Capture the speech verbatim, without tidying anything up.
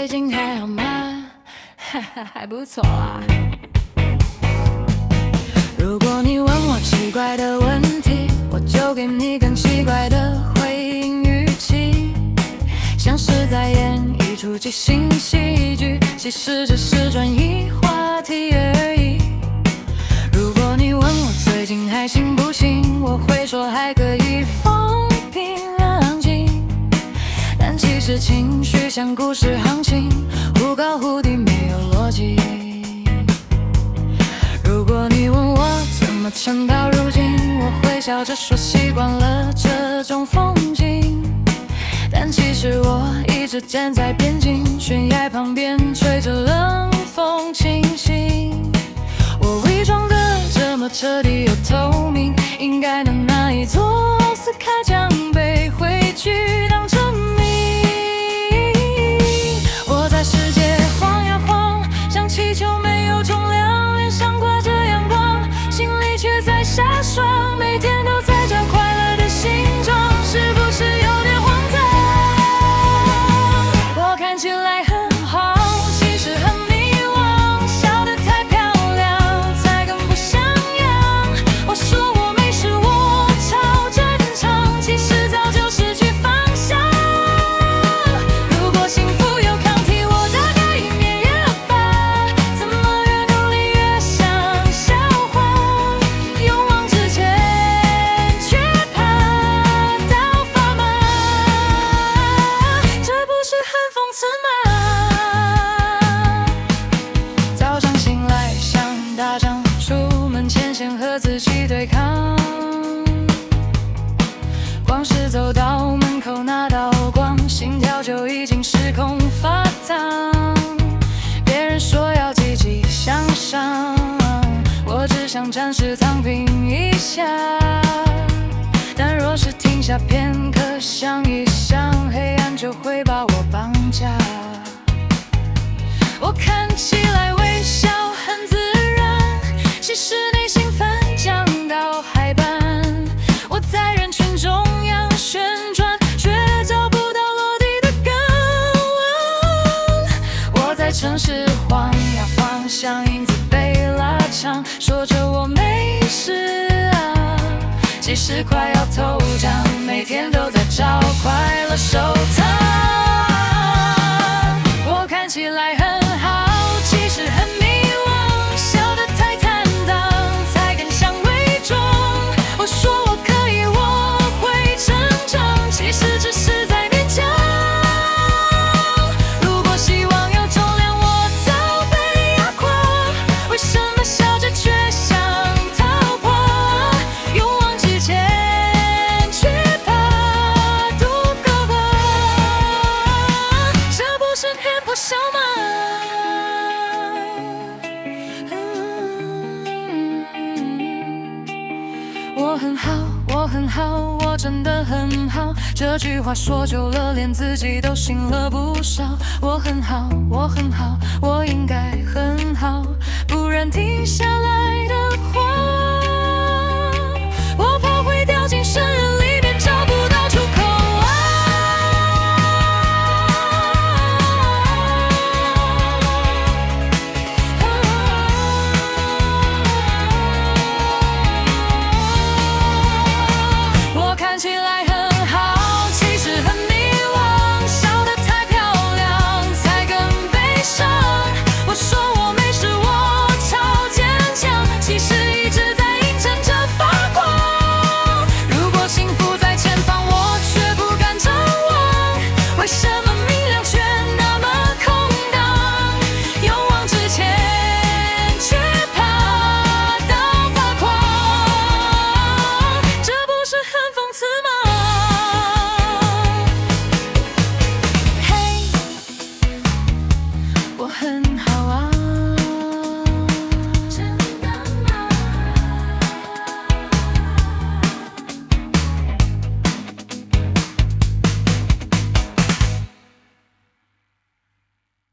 最近还好吗？哈哈，还不错啊。如果你问我奇怪的问题，我就给你更奇怪的回应语气，像是在演一出即兴喜剧，其实只是转移话题而已。如果你问我最近还行不行，我会说还可以，风平浪静。但其实情绪像股市行情，忽高忽低，没有逻辑。如果你问我怎么撑到如今，我会笑着说习惯了这种风景。但其实我一直站在边境，悬崖旁边吹着冷风清醒。我伪装得这么彻底又透明，应该能拿一座奥斯卡奖杯回去当证明。我在世界晃呀晃，像气球没有重量，脸上挂着阳光，心里却在下霜，每天都在找快乐的形状，是不是有点荒唐？我看起来很好，其实很迷惘，笑得太漂亮才更不像样。我说我没事，我超正常，其实早就失去方向。如果幸福有抗体，我大概已免疫了吧？怎么越努力越像笑话？勇往直前，却怕到发麻，这不是很讽刺吗？早上醒来像打仗，出门前先和自己对抗。光是走到门口拿到光，心跳就已经失控发烫。别人说要积极向上，我只想暂时躺平一下。但若是停下片刻想一想，黑暗就会把我绑架。我看起来微笑很自然，其实内心翻江倒海般。我在人群中央旋转，却找不到落地的港湾。我在城市晃呀晃，像影子被拉长，说着我没事啊，其实快要头胀，每天都在找快乐收藏。我看起来很好，其实很迷惘，笑得太坦荡才更像伪装。我说我可以，我会成长，其实只是在勉强。如果希望有重量，我早被压垮，为什么笑着却想逃跑？勇往直前，却怕度高挂，这不是很破晓吗？我很好，我很好，我真的很好，这句话说久了，连自己都信了不少。我很好，我很好，我应该很好，不然停下来的话，我怕会掉进深渊里面，找不到出口啊。我看起来很好，其实很迷惘，笑得太漂亮才更悲伤。我说我没事，我超坚强，其实一直在映衬着发光。如果幸福在前方，我却不敢张望，为什么明亮却那么空荡？勇往直前，却怕到发狂，这不是很讽刺吗？嘿，我很